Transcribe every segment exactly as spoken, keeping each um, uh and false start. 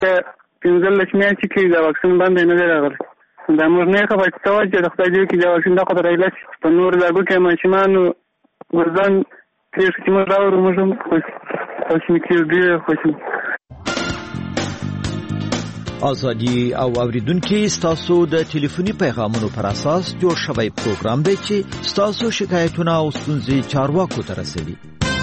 پنځلس میاشتې کې د واکسین باندې نه دی راغلی. دا موږ نه خبر څه چې د خدای دې کې د واکسین د خطر ایله په نور د ګوکې ماشومانو ورځان ترې چې موږ راوړو موږ هم خوشي کېږو ډېر خوشي. ازادي او اوریدونکو ستاسو د ټلیفوني پیغامونو پر اساس جوړ شوی پروګرام دی چې ستاسو شکایتونه او ستونزې چارواکو ته رسوي.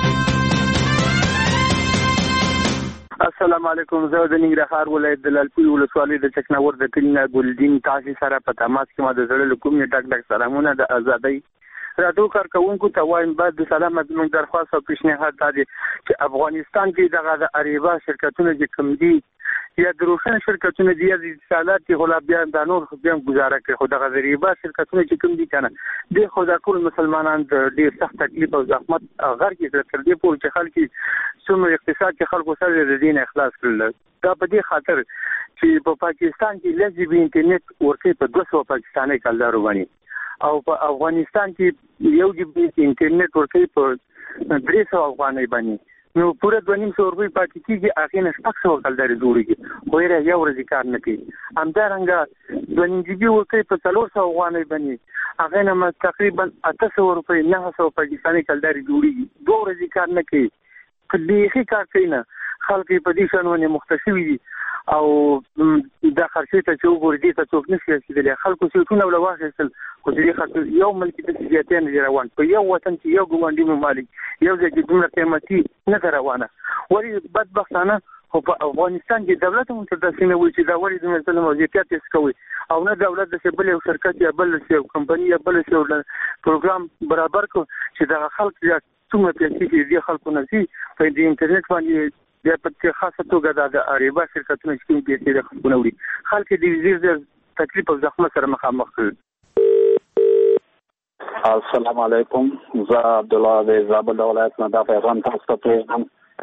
السلام علیکم. زه د ننګرهار ولایت د لالپورې ولسوالۍ د چکناور د کلي نه ګلدین تاسو سره په تماس کې ما د زړه له کومې ډک ډک سلامونه د ازادۍ راډیو کارکونکو ته وایم. بعد د سلام زموږ درخواست او پیشنهاد دا دی چې افغانستان کې دغه د اریبا شرکتونه چې کوم دي یا د روشن شرکتونه دي یا د اتصالات کې غلابیان د نور خو بیا گزاره کوي، خو دغه د اریبا شرکتونه چې کوم دي کنه د خدا ټول مسلمانان د ډیر سخت تکلیف او زحمت غر کې تر دې پورې چې خلک څومره اقتصاد کې خلکو سره د دین اخلاص کړل. دا په دې خاطر چې په پاکستان کې لږ به انټرنیټ ورکې په دوه سوه پاکستاني کلدارو باندې او په افغانستان کې یو جی بي انټرنیټ ورکې په درې سوه افغانۍ باندې نو پوره دوه نیم سوه روپۍ پاتې کېږي. هغې نه شپږ سوه کلدارې جوړېږي خو یې یو ورځې کار نه کوي. همدارنګه دوه نیم جي بي ورکوي په څلور سوه افغانۍ باندې هغې نه تقریبا اته سوه روپۍ نهه سوه پاکستاني کلدارې جوړېږي. دوه ورځې کار نه کوي، په بیخي کار کوي نه. خلک په دې شان باندې مخته شوي دي او دا خرچې ته چې وګوري دې ته څوک نشي رسېدلی. خلکو سیټونه له واخیستل خو دې خاطر یو ملک داسې زیاتې نه دي روان په یو وطن کې یو ګاونډي ممالک یو ځای کې دومره قیمتي نه ده روانه. ولې بدبختانه خو په افغانستان کې دولت هم تر داسې نه وایي چې دا ولې دومره ظلم او زیاتیات یې کوي او نه دولت داسې بل یو شرکت یا بل یو کمپني یا بل یو پروګرام برابر کړو چې دغه خلک څومره پیسې چې دې خلکو نه ځي په دې انټرنیټ باندې بیا په خاصه توګه د اریبا شرکتونه چې کوم پیسې د خلکو نه وړي خلک دې ډېر ډېر تکلیف او زحمت سره مخامخ کړي. السلام علیکم. زه عبدالله د زابل ولایت نه دا پیغام تاسو ته پرېږدم.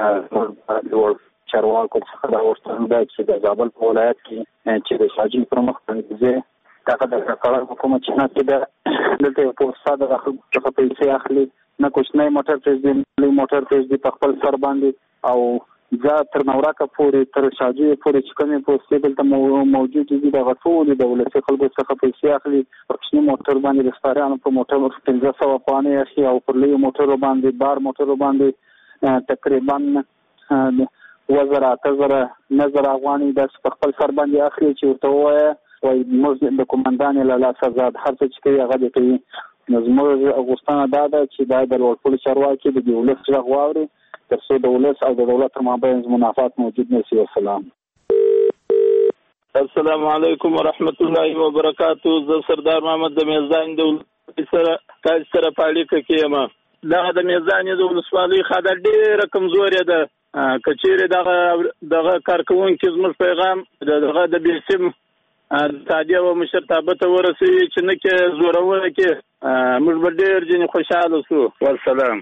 چارواکو څخه دا غوښتنه ده چې د زابل په ولایت کې چې د شاجین پر مخ باندې ځي دغه د کاکړ حکومت چې نه کېده دلته یو پوسټ د خلکو څخه پیسې اخلي، نه کوچنی موټر پرېږدي لوی موټر پرېږدي په خپل سر باندې او زه تر نوراکه پورې تر شاجوی پورې چې کومې پوستې دلته موجود دي دغه ټولې د ولسي خلکو څخه پیسې اخلي. په کوچني موټر باندې د سپاریانو په موټر پنځه سوه افغانۍ اخلي او پر لویو موټرو باندې بار موټرو باندې تقریبا اووه زره اته زره نه زره افغانۍ داسې په خپل سر باندې اخلي چې ورته ووایه وایي موږ د قومندان له لاسه زاد هر څه چې کوي هغه دې کوي. نو زموږ غوښتنه دا ده چې باید د لوړپوړي چارواکي د دې ولس غږ واوري تر څو د ولس او د دولت تر مابین منافات موجود نه شي. والسلام. السلام علیکم ورحمت الله وبرکاتو. زه سردار محمد د میزان د سره تاسو سره په اړیکه کې یم. دا د میزان د ولسوالۍ خاطر ډېره کمزورې ده. کچېرې دغه دغه کارکوونکي زموږ پیغام دغه د بیسیم تادیه او مشرتابه ته ورسوي چې نه کې زورونه کې موږ به ډېر ځینې خوشحاله شو. والسلام.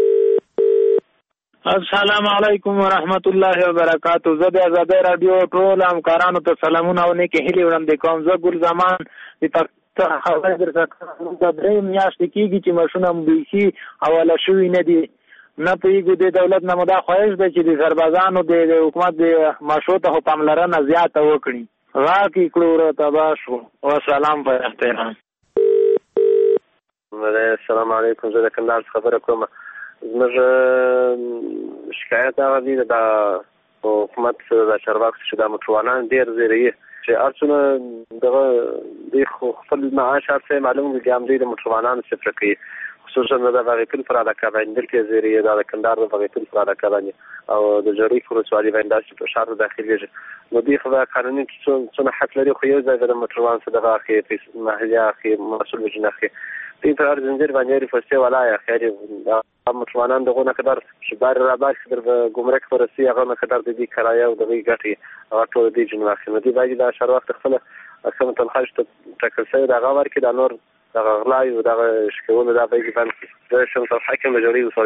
السلام علیکم ورحمت الله وبرکاتو. زه د ازادۍ راډیو ټول همکارانو ته سلامونه او نیکې هیلې وړاندې کوم. زه ګل زمان د پښتو خبرې درته کوم. دا درې میاشتې کېږي چې ماشونه بیخي حواله شوي نه دي. نه پوهېږو د دولت نه مو دا خواهش ده چې د سربازانو د حکومت د ماشو ته خو پاملرنه زیاته وکړي. غاک یې کړو ورته تباه شو. وسلام په احترام. السلام علیکم. زه د کندهار خبره کوم. زموږ شکایت هغه دی د حکومت د چارواکو چې دا موټروانان ډېر زیروي چې هر څونه دغه دوی خپل معاش هر څه معلوم دي هم دوی د موټروانانو صفر کوي، خصوصا د بغیتون پر علاقه باندې دلته زیروي دا د کندهار د بغیتون پر علاقه باندې او د جوړې ولسوالۍ باندې داسې په شهر داخليږي. نو دوی خو قانوني څونه حق لري خو یو ځای د موټروان څخه دغه اخی محلي اخی مسؤل وجنه اخی این پر زنجیر باندې فسته ولای خیر هم موټروانان دغه نه قدر شبار را باش در ګمرک فرسي هغه نه قدر د دې کرایه او دغه ګټي هغه ټول دي جن واخینه دی باید دا شر وخت خپل اصلا تنخواهش ته تکل سوی دغه ورکې د نور دغه غلای او دغه شکونه دا به باندې د شمس حاکم جوړي وصول.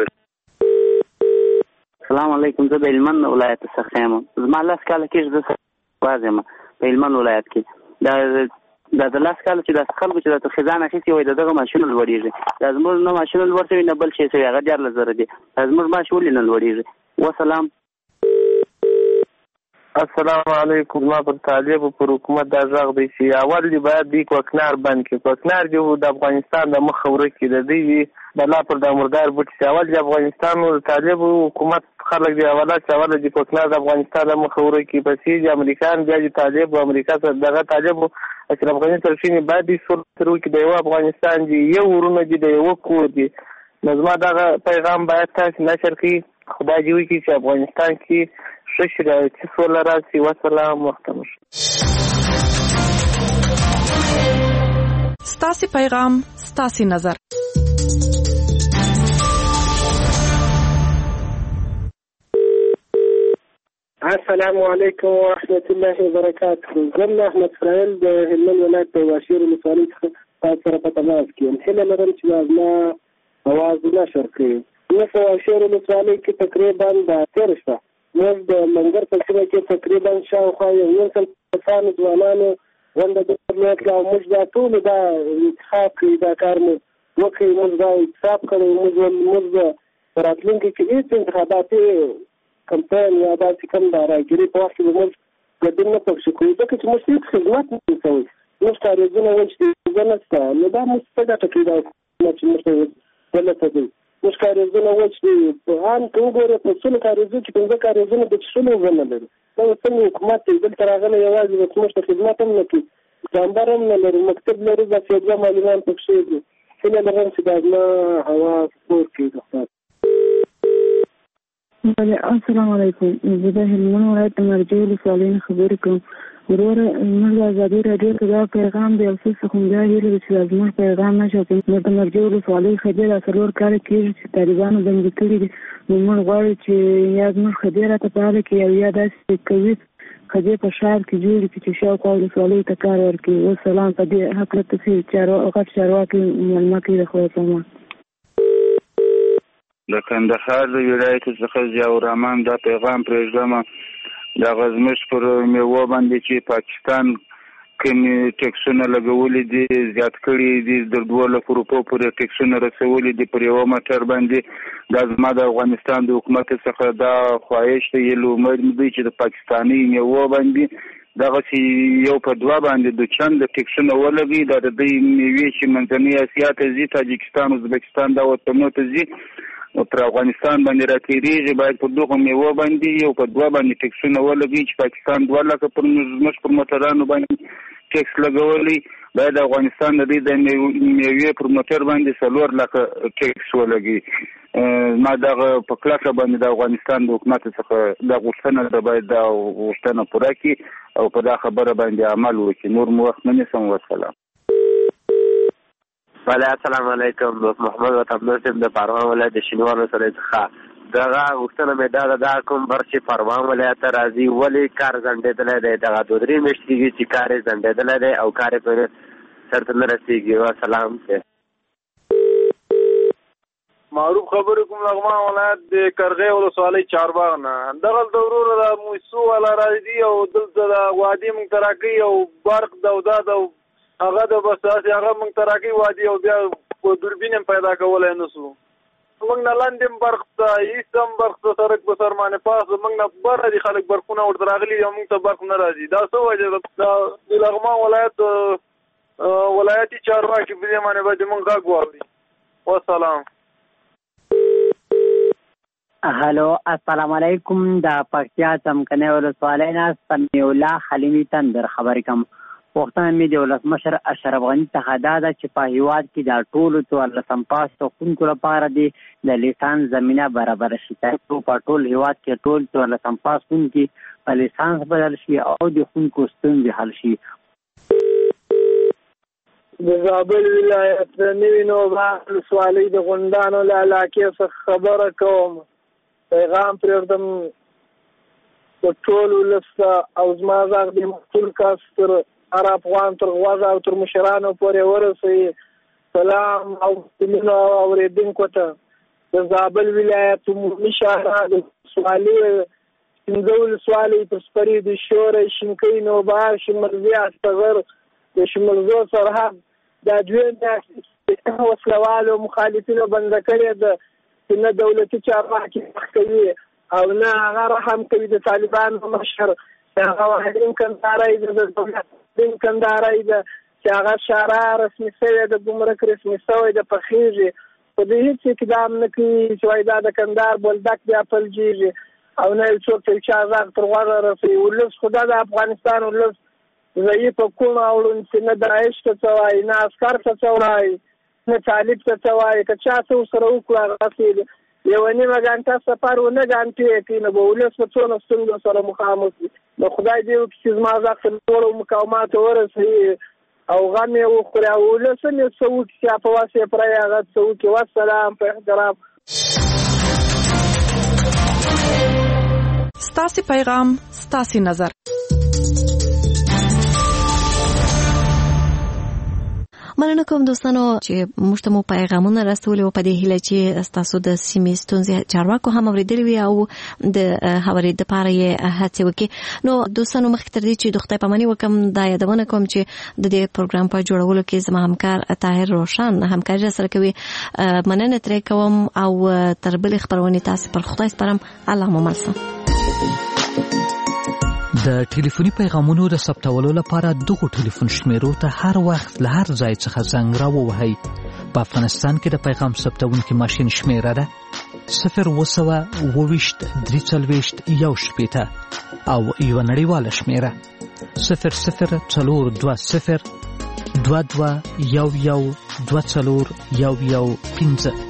السلام علیکم. زه د هلمند ولایت څخه یم. زما لاس کاله کې زه واځم په هلمند ولایت کې دا دا د لاس کاله چې د خلکو چې د خزانه اخیستي وای دغه ماشین لوړیږي. دا زموږ نه ماشین لوړ نه بل شي سوی هغه ډېر لزر دي. زموږ ماشین نه لوړیږي. والسلام. السلام علیکم. ما پر طالب پر حکومت دا ځاغ دی چې اول دی باید دی کوکنار بند کړي. کوکنار جو د افغانستان د مخ ورکې د دی بلا پر د مردار بوت چې اول د افغانستان او طالب حکومت خلک دی اوله چې اول د کوکنار د افغانستان د مخ ورکې پسې د امریکایان بیا د طالب او امریکا سره دغه طالب چې افغانستان شینې باید دی سر تر وکي د یو افغانستان دی یو ورونه دی د یو کور دی. نظم دغه پیغام باید تاسو نشر کړئ. خدای دې وکړي چې افغانستان کې ښه شرایط سوله راشي. وسلام. وخت مو ستاسې پیغام ستاسې نظر. السلام علیکم ورحمة الله وبرکاته. زه احمد اسماعیل د هلمند ولایت د واشیر ولسوالۍ څخه تاسو سره په تماس کې یم. هیله لرم چې زما اواز نشر کړئ. زه په واشیر ولسوالۍ کې تقریبا د تېره شپه موږ د منګر په سیمه کې تقریبا شاوخوا یو نیم سل کسانو ځوانانو غونډه درلوده او موږ دا ټول دا انتخاب کړی دا کار مو وکړی. موږ دا انتخاب کړی. موږ په راتلونکي کې هېڅ انتخاباتي کمپاین یا داسې کوم د راګیري په وخت کې به موږ ګډون نه پکښې کوو ځکه چې موږ هېڅ خدمت نه کوو. موږ کاریزونه وچ دي زه نشته نو دا موږ څه ګټه کوي دا حکومت چې موږ ته دلته دی. موږ کاریزونه وچ دي عام که وګورې په سلو کاریزو کې پنځه کاریزونه د څښلو اوبه نه لري. دا اوس څنګه حکومت دی دلته راغلی یوازې بس موږ ته خدمت هم نه کوي. جامبر هم نه لري. مکتب لري بس یو دوه معلمان پکښې دي. هیله لرم چې دا زما هوا سپور کړي د خدای. السلام علیکم. زه د هلمند ولایت د مرجع ولسوالۍ نه خبرې کوم. وروره موږ د ازادي راډیو ته دا پیغام دی او څه څه خو بیا هیله ده چې زموږ پیغام نشو کوي. نو د مرجع ولسوالۍ خدۍ دا څلور کاله کېږي چې طالبانو بندي کړي دي. نو موږ غواړو چې یا زموږ خدۍ راته فعاله کړي او یا داسې کوي خدۍ په ښار کې جوړې کړي چې شاوخوا ولسوالۍ ته کار ورکړي. وسلام. په دې هکله تاسې غټ چارواکي معلومات کوي. د خدای په امان. د کندهار د ولایت څخه ضیاء الرحمن دا پیغام پرېږدم. د غزمش پر میوه باندې چې پاکستان کوم ټیکسونه لګولي دي زیات کړي دي د دوه لکو روپو پورې ټیکسونه رسولي دي پر یو موټر باندې. دا زما د افغانستان د حکومت څخه دا خواهش دی یلو امید دی چې د پاکستاني میوه باندې دغه یو په دوه باندې د چند ټیکسونه ولګي. دا د دې میوې چې منځنۍ اسیا ته ځي تاجکستان ازبکستان دا وطنونو ته ځي پر افغانستان باندې راتېرېږي باید په دغه میوه باندې یو په دوه باندې ټیکسونه ولګي چې پاکستان دوه لکه پر زموږ پر موټرانو باندې ټیکس لګولی باید افغانستان د دې د میوې پر موټر باندې څلور لکه ټیکس ولګي. ما دغه په کلکه باندې د افغانستان د حکومت څخه دا غوښتنه ده باید دا غوښتنه پوره کړي او په دا خبره باندې عمل وکړي. نور مو وخت نه نیسم. وسلام. وعلیکم السلام علیکم. محمد وطن صاحب د پروان ولایت د شینوارو سره څخه دغه غوښتنه مې دا ده دا کوم بر چې پروان ولایت ته راځي ولې کار ځنډېدلی دی. دغه دوه درې میاشتې کېږي چې کار یې ځنډېدلی دی او کار یې پرې سرته نه رسېږي. وسلام. معروف خبرې کوم لغمان ولایت د کرغې ولسوالۍ چارباغ نه. دغلته وروره د موسو والا راځي او دلته د وادي موږ ته راکوي او برق دوداد او هغه د بس داسې هغه موږ ته راکوي وادي او بیا په دوربین هم پیدا کولی نه سو. موږ نه لاندې هم برق ته ایست هم برق ته سړک په سر باندې پاس موږ نه بره دي خلک برقونه ورته راغلي او موږ ته برق نه راځي. دا څه وجه ده؟ د لغمان ولایت ولایتي چارواکي په دې باندې باید موږ غږ واوري. وسلام. هلو السلام علیکم. د پکتیا څمکنۍ ولسوالۍ نه سمیع الله حلیمي تندر خبرې کوم. پوښتنه مې د ولسمشر اشرف غني څخه دا ده چې په هېواد کې د ټولو څوارلسم پاس ښوونکو لپاره د لیسانس زمینه برابره شي ترڅو په ټول هېواد کې ټول څوارلسم پاس ښوونکي په لیسانس بدل شي او د ښوونکو ستونزې حل شي. د زابل ولایت د نوي نوبهار ولسوالۍ د غونډانو له علاقې څخه خبره کوم. پیغام پرېږدم د ټول ولس او زما غږ د ټول کس تر هر افغان تر غوږه او تر مشرانو پورې ورسوي. سلام او سلمونه اورېدونکو ته د زابل ولایت عمومي شاهراه د ولسوالۍ پنځه ولسوالۍ پر سپرې د شوره شینکۍ نوبهار شمرزي استغر د شمرزو سرحد دا دویم میاشتې وسلوالو مخالفینو بنده کړې ده چې نه دولتي چارواکي مخ کوي او نه هغه رحم کوي. د طالبانو مشر هغه واحدین کندهارۍ ده د دولت کندهارۍ ده چې هغه شارع رسمي شوې د ګمرک رسمي شوی د پخېږي په دې هېڅ اقدام نه کوي چې وایي دا د کندهار بولدک بیا پلجېږي او نه یو څوک ته چا غږ تر غوږه رسوي. ولس خو دا د افغانستان ولس ضعیفه کوم اړون چې نه داعش ته څه وایي نه عسکر ته څه وایي نه طالب ته څه وایي که چا څه ورسره وکړو هغسې یوه نیمه ګنټه سفر ونه ګنټې کوي نو به ولس په څونه ستونزو سره مخامخ وي. نو خدای دې وکړي چې زما غږ ته لوړو مقاماتو ورسوي او غم یې وخوري او ولس هم یې څه وکړي چې په وس یې پرې هغه څه وکړي. والسلام په احترام. ستاسې پیغام ستاسې نظر. مننه کوم دوستانو چې موږ ته مو پیغامونه راستولي او په دې هیله چې تاسو د سیمې ستونزې چارواکو هم اورېدلې وي او د هواري د پاره یې هڅه وکړي. نو دوستانو مخکې تر دې چې د خدای پاماني وکم دا یادونه کوم چې د دې پروګرام په جوړولو کې زما همکار طاهر روشن همکاري سره کوي. مننه ترې کوم او تر بلې خبرونې تاسو پر خدای سپارم. الله مو ملسم. د ټلیفوني پیغامونو د ثبتولو لپاره دغه ټلیفون شمیرو ته هر وخت له هر ځای څخه زنګ راووهئ. په افغانستان کې د پیغام ثبتونکي ماشین شمیره ده صفر اووه سوه اووه ویشت درې څلوېښت یو شپېته او یوه نړیواله شمیره صفر صفر څلور دوه صفر دوه دوه یو یو دوه څلور یو یو پنځه.